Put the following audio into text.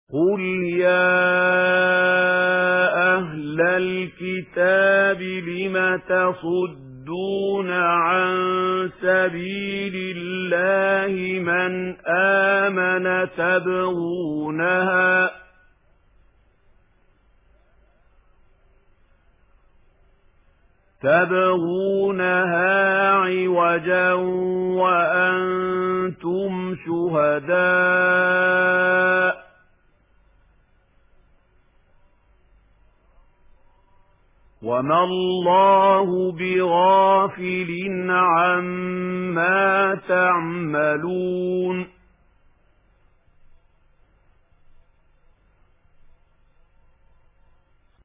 قُلْ يَا أَهْلَ الْكِتَابِ لِمَ تَصُدُّونَ عَن سَبِيلِ اللَّهِ مَنْ آمَنَ تَبْغُونَهَا عِوَجًا وَأَنْتُمْ شُهَدَاءُ ۗ وَمَا اللَّهُ بِغَافِلٍ عَمَّا تَعْمَلُونَ